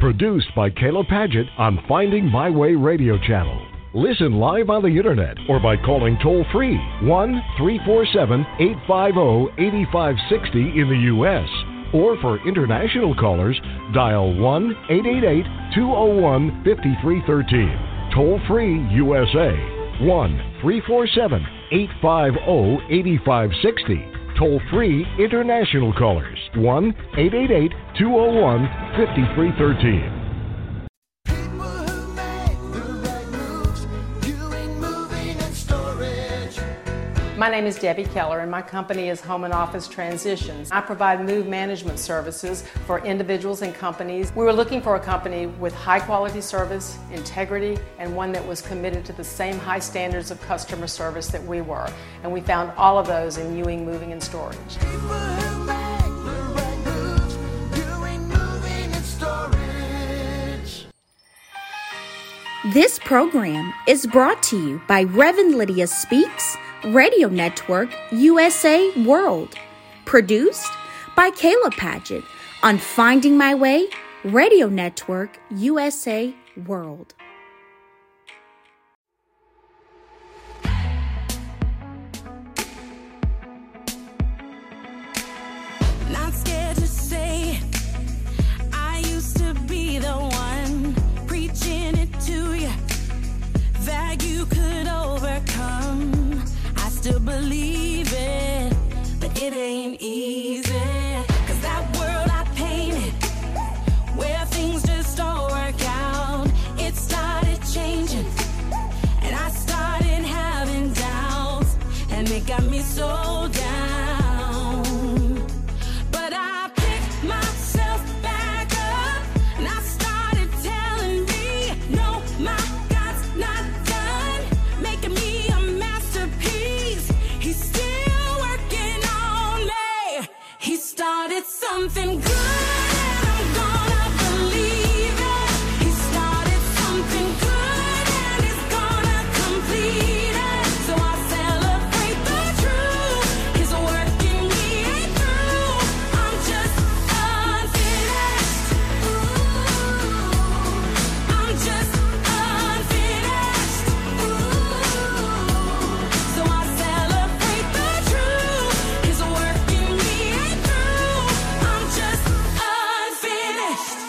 Produced by Kayla Padgett on Finding My Way radio channel. Listen live on the internet or by calling toll-free 1-347-850-8560 in the U.S. Or for international callers, dial 1-888-201-5313. Toll-free USA, 1-347-850-8560. Toll-free international callers, 1-888-201-5313. My name is Debbie Keller, and my company is Home and Office Transitions. I provide move management services for individuals and companies. We were looking for a company with high quality service, integrity, and one that was committed to the same high standards of customer service that we were. And we found all of those in Ewing Moving and Storage. This program is brought to you by Reverend Lydia Speaks Radio Network USA World, produced by Kayla Padgett on Finding My Way Radio Network USA World. Not scared to say I used to be the one preaching it to you that you could overcome. I still believe it, but it ain't easy. Cause that world I painted, where things just don't work out, it started changing, and I started having doubts, and it got me so down. But I picked myself back up, and I started telling me, no, my God's not done making me a masterpiece. He's still working on me. He started something good, and I'm gonna believe it. He started something good, and he's gonna complete it. So I celebrate the truth. He's working me through. I'm just unfinished. I'm just unfinished. So I celebrate the truth. He's working me through. I'm just unfinished.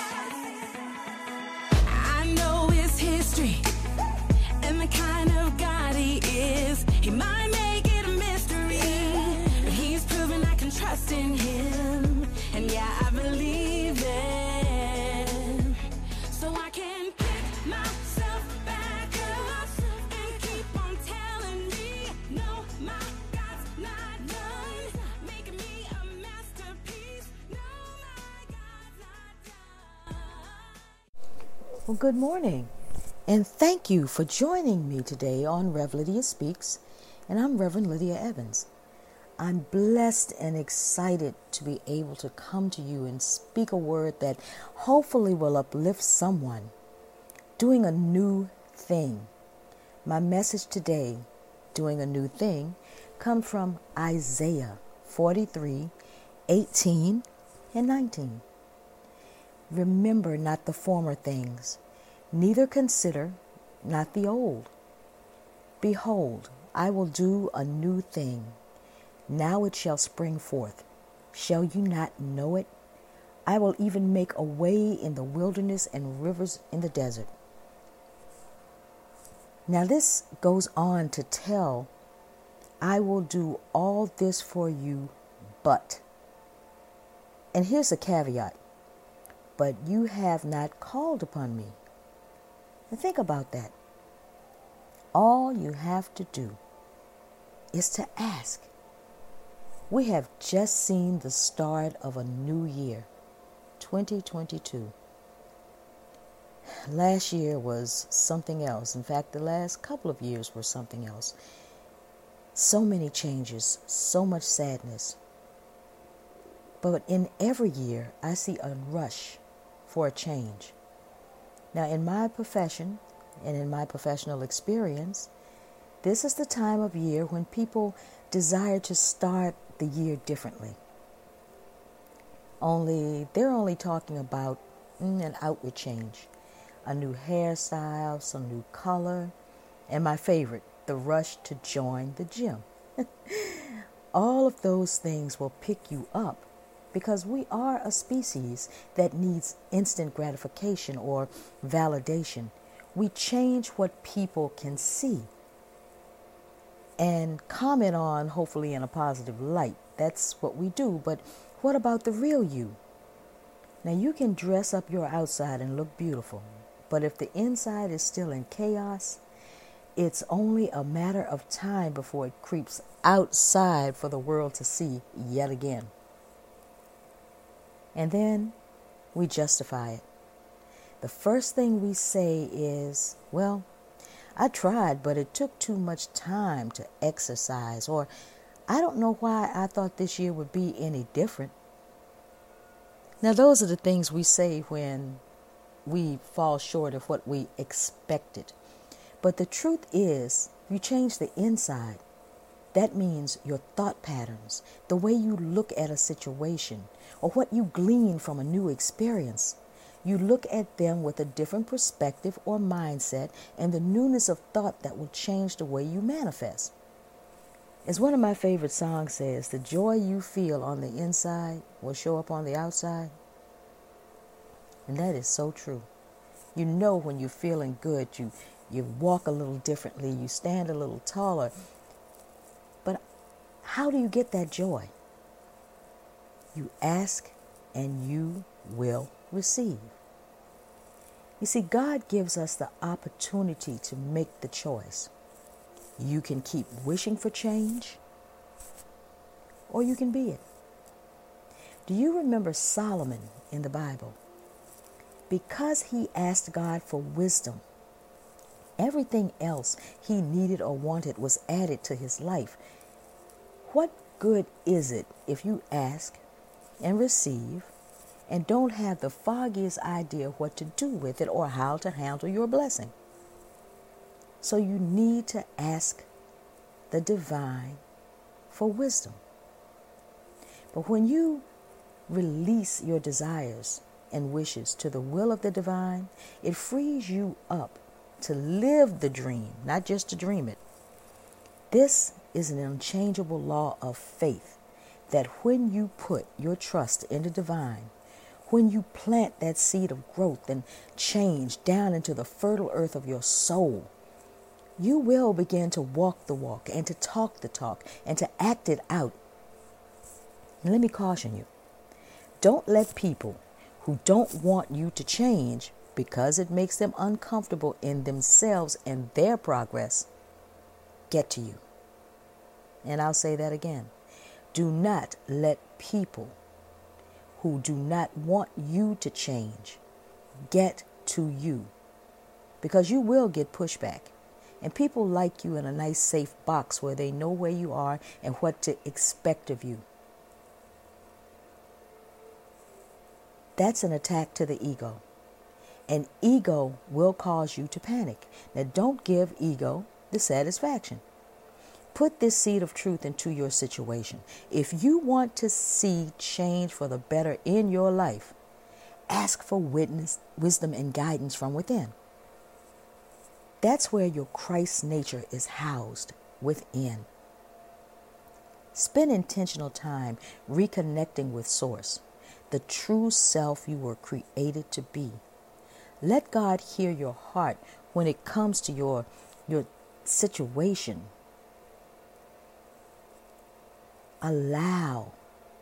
I know his history and the kind of God he is. He might make it a mystery, but he's proven I can trust in him. And yeah, I believe it. So I can pick myself back up and keep on telling me, no, my God's not done making me a masterpiece. No, my God's not done. Well, good morning, and thank you for joining me today on Rev Lydia Speaks, and I'm Reverend Lydia Evans. I'm blessed and excited to be able to come to you and speak a word that hopefully will uplift someone doing a new thing. My message today, doing a new thing, comes from Isaiah 43:18 and 19. Remember not the former things, neither consider not the old. Behold, I will do a new thing. Now it shall spring forth. Shall you not know it? I will even make a way in the wilderness and rivers in the desert. Now this goes on to tell, I will do all this for you, but. And here's a caveat. But you have not called upon me. And think about that. All you have to do is to ask. We have just seen the start of a new year, 2022. Last year was something else. In fact, the last couple of years were something else. So many changes, so much sadness. But in every year, I see a rush for a change. Now, in my profession and in my professional experience, this is the time of year when people desire to start the year differently. They're only talking about An outward change. A new hairstyle, some new color, and my favorite, the rush to join the gym. All of those things will pick you up because we are a species that needs instant gratification or validation. We change what people can see and comment on, hopefully in a positive light. That's what we do. But what about the real you? Now, you can dress up your outside and look beautiful, but if the inside is still in chaos, it's only a matter of time before it creeps outside for the world to see yet again. And then we justify it. The first thing we say is, well, I tried, but it took too much time to exercise, or I don't know why I thought this year would be any different. Now, those are the things we say when we fall short of what we expected. But the truth is, you change the inside. That means your thought patterns, the way you look at a situation, or what you glean from a new experience. You look at them with a different perspective or mindset and the newness of thought that will change the way you manifest. As one of my favorite songs says, the joy you feel on the inside will show up on the outside. And that is so true. You know when you're feeling good, you walk a little differently, you stand a little taller. But how do you get that joy? You ask and you will receive. You see, God gives us the opportunity to make the choice. You can keep wishing for change, or you can be it. Do you remember Solomon in the Bible? Because he asked God for wisdom, everything else he needed or wanted was added to his life. What good is it if you ask and receive and don't have the foggiest idea what to do with it or how to handle your blessing? So you need to ask the divine for wisdom. But when you release your desires and wishes to the will of the divine, it frees you up to live the dream, not just to dream it. This is an unchangeable law of faith that when you put your trust in the divine, when you plant that seed of growth and change down into the fertile earth of your soul, you will begin to walk the walk and to talk the talk and to act it out. And let me caution you, don't let people who don't want you to change because it makes them uncomfortable in themselves and their progress get to you. And I'll say that again. Do not let people who do not want you to change get to you, because you will get pushback. And people like you in a nice safe box where they know where you are and what to expect of you. That's an attack to the ego. And ego will cause you to panic. Now, don't give ego the satisfaction. Put this seed of truth into your situation. If you want to see change for the better in your life, ask for wisdom and guidance from within. That's where your Christ nature is housed, within. Spend intentional time reconnecting with Source, the true self you were created to be. Let God hear your heart when it comes to your situation. Allow.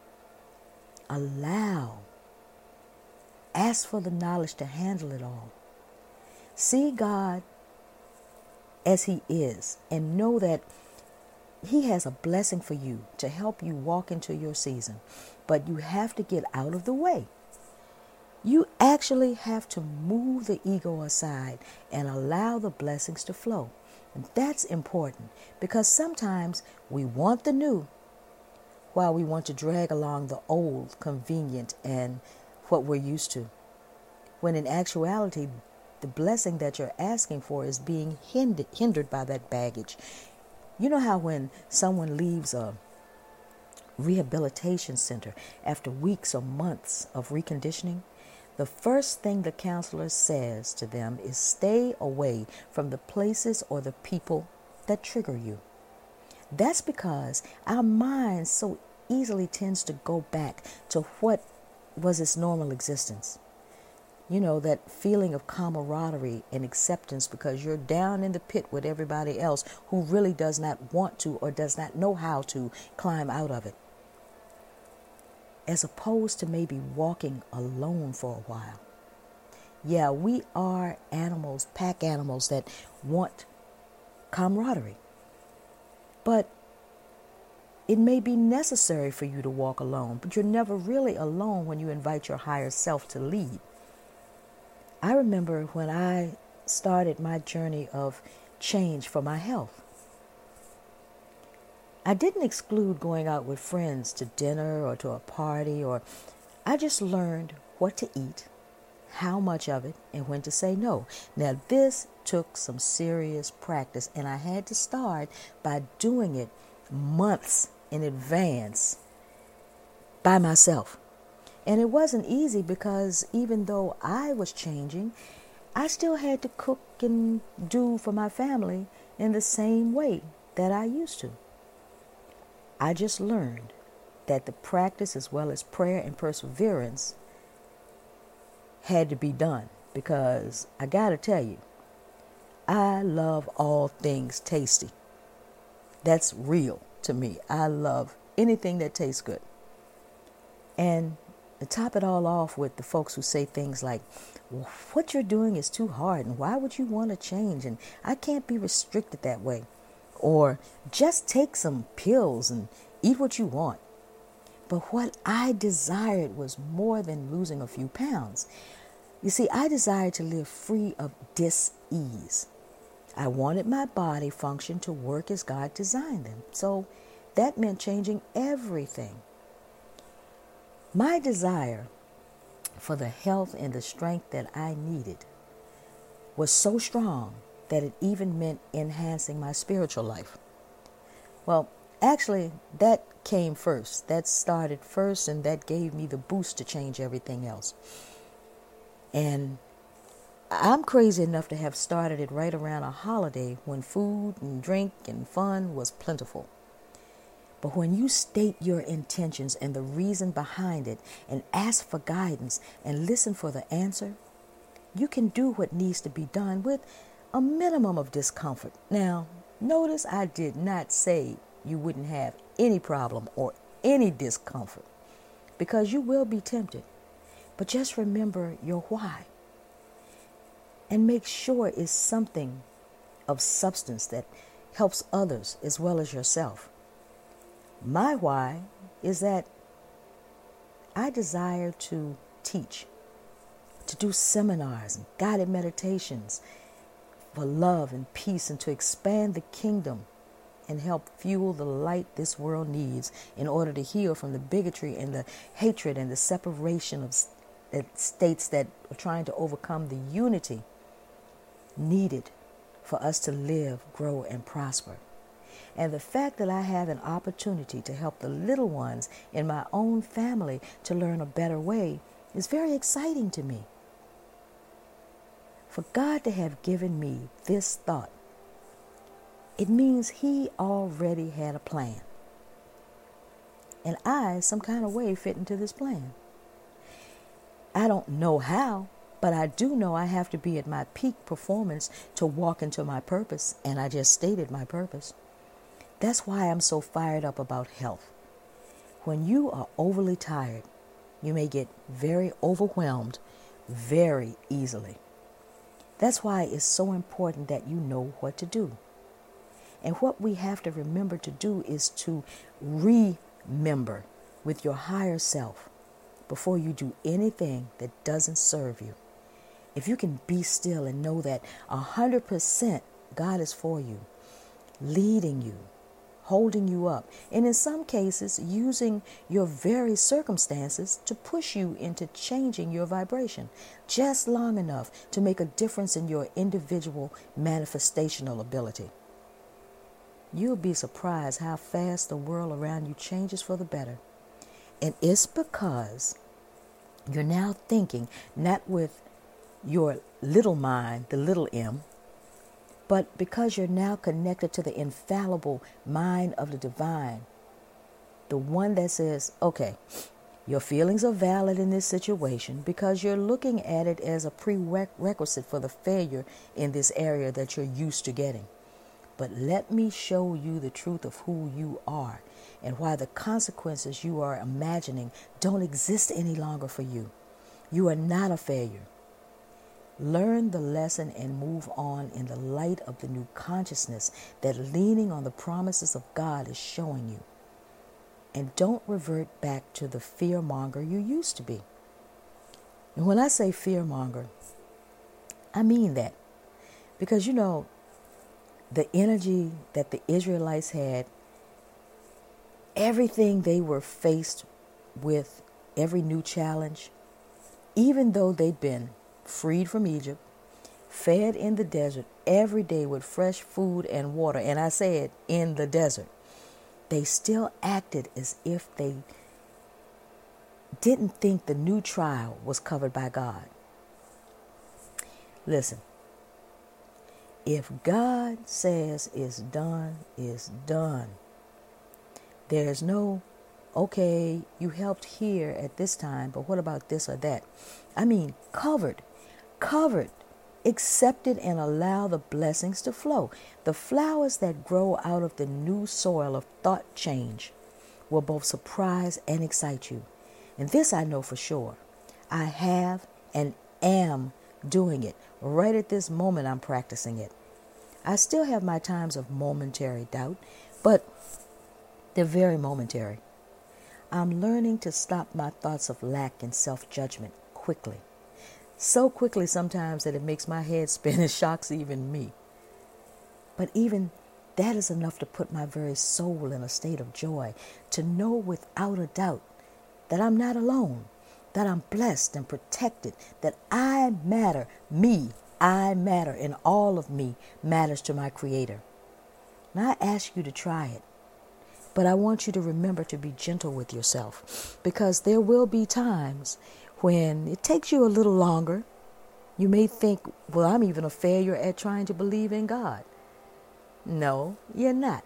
Ask for the knowledge to handle it all. See God as He is and know that He has a blessing for you to help you walk into your season. But you have to get out of the way. You actually have to move the ego aside and allow the blessings to flow. And that's important because sometimes we want the new while we want to drag along the old, convenient, and what we're used to. When in actuality, the blessing that you're asking for is being hindered by that baggage. You know how when someone leaves a rehabilitation center after weeks or months of reconditioning, the first thing the counselor says to them is stay away from the places or the people that trigger you. That's because our mind so easily tends to go back to what was its normal existence. You know, that feeling of camaraderie and acceptance because you're down in the pit with everybody else who really does not want to or does not know how to climb out of it. As opposed to maybe walking alone for a while. Yeah, we are animals, pack animals that want camaraderie. But it may be necessary for you to walk alone, but you're never really alone when you invite your higher self to lead. I remember when I started my journey of change for my health. I didn't exclude going out with friends to dinner or to a party, or I just learned what to eat, how much of it, and when to say no. Now, this took some serious practice, and I had to start by doing it months in advance by myself. And it wasn't easy because even though I was changing, I still had to cook and do for my family in the same way that I used to. I just learned that the practice as well as prayer and perseverance had to be done because I got to tell you, I love all things tasty. That's real to me. I love anything that tastes good. And to top it all off with the folks who say things like, well, what you're doing is too hard and why would you want to change and I can't be restricted that way. Or just take some pills and eat what you want. But what I desired was more than losing a few pounds. You see, I desired to live free of dis-ease. I wanted my body function to work as God designed them. So that meant changing everything. My desire for the health and the strength that I needed was so strong that it even meant enhancing my spiritual life. Well, actually, that came first. That started first, and that gave me the boost to change everything else. And I'm crazy enough to have started it right around a holiday when food and drink and fun was plentiful. But when you state your intentions and the reason behind it and ask for guidance and listen for the answer, you can do what needs to be done with a minimum of discomfort. Now, notice I did not say you wouldn't have any problem or any discomfort because you will be tempted. But just remember your why and make sure it's something of substance that helps others as well as yourself. My why is that I desire to teach, to do seminars and guided meditations for love and peace and to expand the kingdom and help fuel the light this world needs in order to heal from the bigotry and the hatred and the separation of states that are trying to overcome the unity needed for us to live, grow, and prosper. And the fact that I have an opportunity to help the little ones in my own family to learn a better way is very exciting to me. For God to have given me this thought, it means He already had a plan. And I, some kind of way, fit into this plan. I don't know how, but I do know I have to be at my peak performance to walk into my purpose, and I just stated my purpose. That's why I'm so fired up about health. When you are overly tired, you may get very overwhelmed very easily. That's why it's so important that you know what to do. And what we have to remember to do is to remember with your higher self before you do anything that doesn't serve you. If you can be still and know that 100% God is for you, leading you, holding you up, and in some cases using your very circumstances to push you into changing your vibration just long enough to make a difference in your individual manifestational ability. You'll be surprised how fast the world around you changes for the better. And it's because You're now thinking not with your little mind, the little m, but because you're now connected to the infallible mind of the divine, the one that says, okay, your feelings are valid in this situation because you're looking at it as a prerequisite for the failure in this area that you're used to getting. But let me show you the truth of who you are and why the consequences you are imagining don't exist any longer for you. You are not a failure. Learn the lesson and move on in the light of the new consciousness that leaning on the promises of God is showing you. And don't revert back to the fearmonger you used to be. And when I say fearmonger, I mean that. Because, you know, the energy that the Israelites had, everything they were faced with, every new challenge, even though they'd been freed from Egypt, fed in the desert every day with fresh food and water, and I said in the desert, they still acted as if they didn't think the new trial was covered by God. Listen, if God says it's done, it's done. There's no, okay, you helped here at this time, but what about this or that? I mean, covered, accepted, and allow the blessings to flow. The flowers that grow out of the new soil of thought change will both surprise and excite you. And this I know for sure. I have and am doing it. Right at this moment, I'm practicing it. I still have my times of momentary doubt, but they're very momentary. I'm learning to stop my thoughts of lack and self-judgment quickly. So quickly sometimes that it makes my head spin and shocks even me. But even that is enough to put my very soul in a state of joy, to know without a doubt that I'm not alone, that I'm blessed and protected, that I matter, I matter, and all of me matters to my Creator. And I ask you to try it. But I want you to remember to be gentle with yourself, because there will be times when it takes you a little longer. You may think, well, I'm even a failure at trying to believe in God. No, you're not.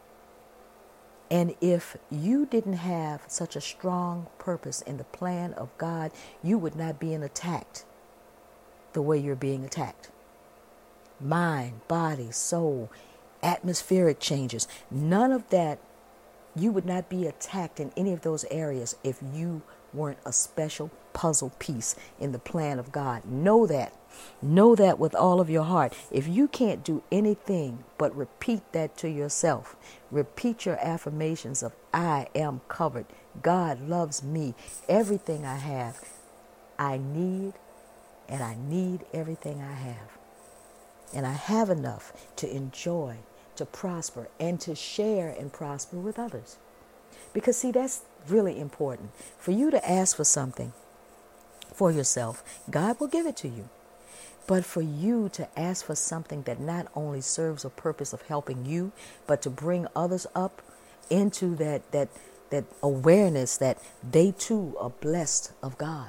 And if you didn't have such a strong purpose in the plan of God, you would not be attacked the way you're being attacked. Mind, body, soul, atmospheric changes, none of that. You would not be attacked in any of those areas if you weren't a special puzzle piece in the plan of God. Know that. Know that with all of your heart. If you can't do anything but repeat that to yourself, repeat your affirmations of I am covered, God loves me, everything I have, I need, and I need everything I have. And I have enough to enjoy, to prosper, and to share and prosper with others. Because see, that's really important. For you to ask for something for yourself, God will give it to you. But for you to ask for something that not only serves a purpose of helping you, but to bring others up into that awareness that they too are blessed of God,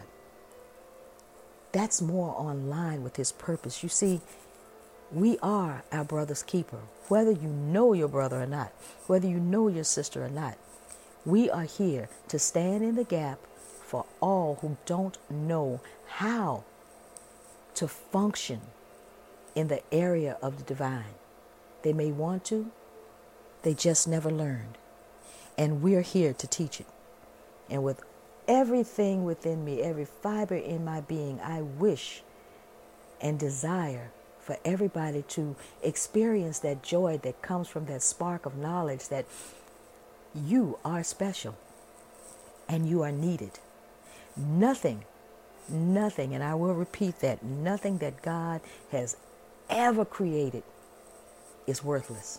that's more on line with His purpose. You see, we are our brother's keeper. Whether you know your brother or not, whether you know your sister or not, we are here to stand in the gap for all who don't know how to function in the area of the divine. They may want to, they just never learned. And we're here to teach it. And with everything within me, every fiber in my being, I wish and desire for everybody to experience that joy that comes from that spark of knowledge that you are special and you are needed. Nothing, and I will repeat that, nothing that God has ever created is worthless.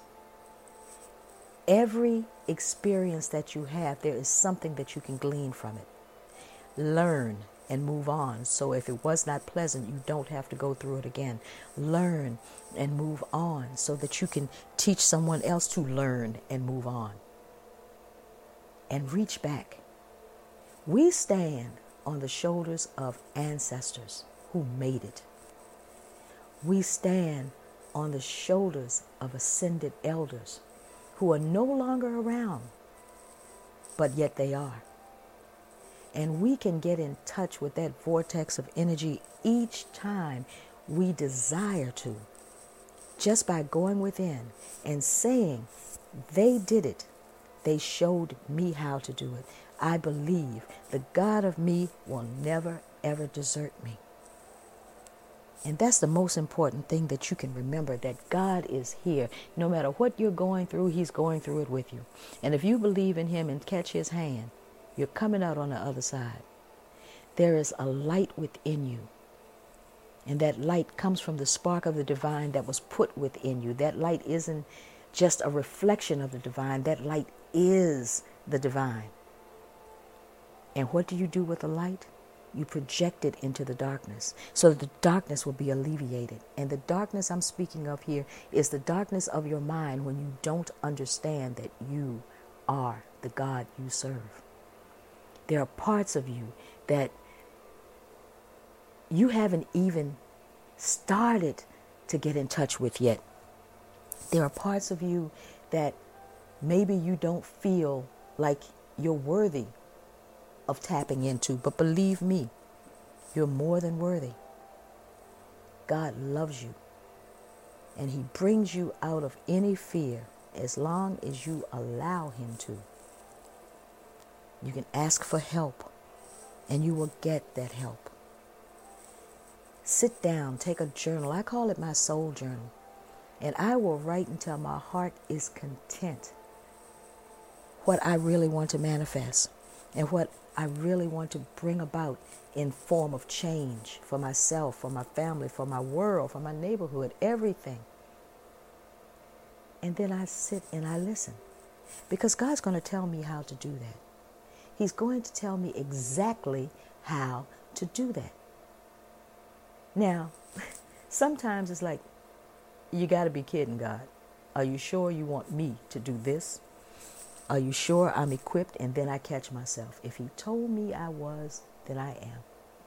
Every experience that you have, there is something that you can glean from it. Learn and move on. So if it was not pleasant, you don't have to go through it again. Learn and move on so that you can teach someone else to learn and move on. And reach back. We stand on the shoulders of ancestors who made it. We stand on the shoulders of ascended elders who are no longer around, but yet they are. And we can get in touch with that vortex of energy each time we desire to, just by going within and saying, they did it. They showed me how to do it. I believe the God of me will never, ever desert me. And that's the most important thing that you can remember, that God is here. No matter what you're going through, he's going through it with you. And if you believe in him and catch his hand, you're coming out on the other side. There is a light within you. And that light comes from the spark of the divine that was put within you. That light isn't just a reflection of the divine. That light is the divine. And what do you do with the light? You project it into the darkness so that the darkness will be alleviated. And the darkness I'm speaking of here is the darkness of your mind when you don't understand that you are the God you serve. There are parts of you that you haven't even started to get in touch with yet. There are parts of you that maybe you don't feel like you're worthy of tapping into, but believe me, you're more than worthy. God loves you, and he brings you out of any fear as long as you allow him to. You can ask for help, and you will get that help. Sit down, take a journal. I call it my soul journal. And I will write until my heart is content what I really want to manifest and what I really want to bring about in form of change for myself, for my family, for my world, for my neighborhood, everything. And then I sit and I listen, because God's going to tell me how to do that. He's going to tell me exactly how to do that. Now, sometimes it's like, you got to be kidding, God. Are you sure you want me to do this? Are you sure I'm equipped? And then I catch myself. If he told me I was, then I am.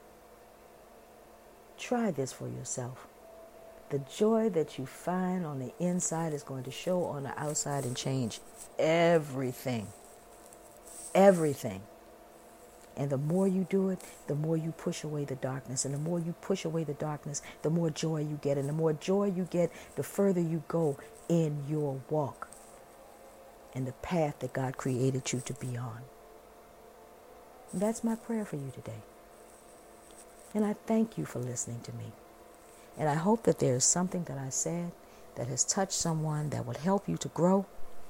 Try this for yourself. The joy that you find on the inside is going to show on the outside and change everything. Everything. And the more you do it, the more you push away the darkness. And the more you push away the darkness, the more joy you get. And the more joy you get, the further you go in your walk and the path that God created you to be on. And that's my prayer for you today. And I thank you for listening to me. And I hope that there is something that I said that has touched someone that will help you to grow.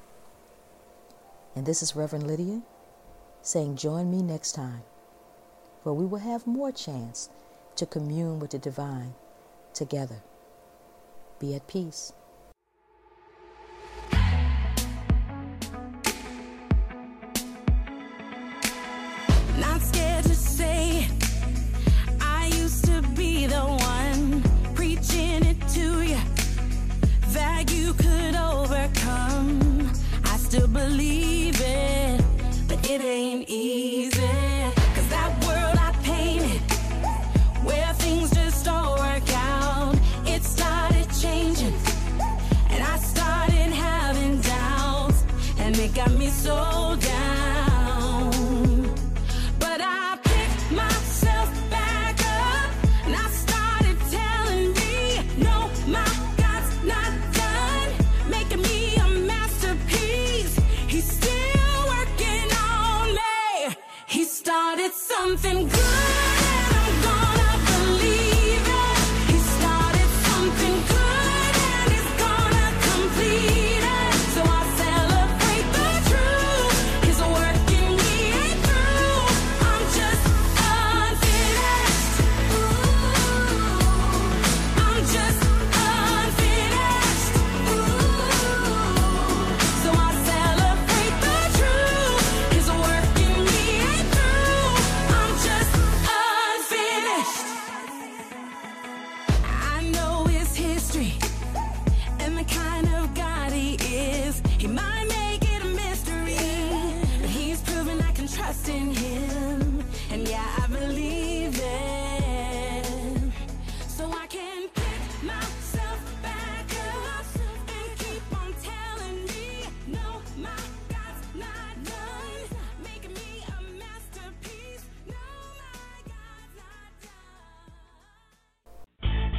And this is Reverend Lydia saying, join me next time, where we will have more chance to commune with the divine together. Be at peace. Not scared to say I used to be the one preaching it to you, that you could overcome. I still believe it, but it ain't easy. 'Cause that world I painted, where things just don't work out, it started changing.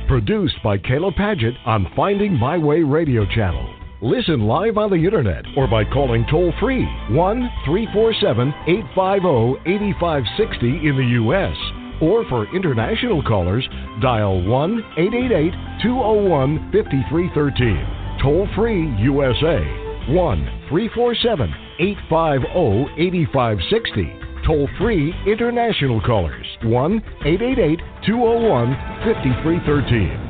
Produced by Kayla Padgett on Finding My Way Radio Channel. Listen live on the internet or by calling toll-free 1-347-850-8560 in the U.S. Or for international callers, dial 1-888-201-5313. Toll-free USA, 1-347-850-8560. Toll-free international callers, 1-888-201-5313.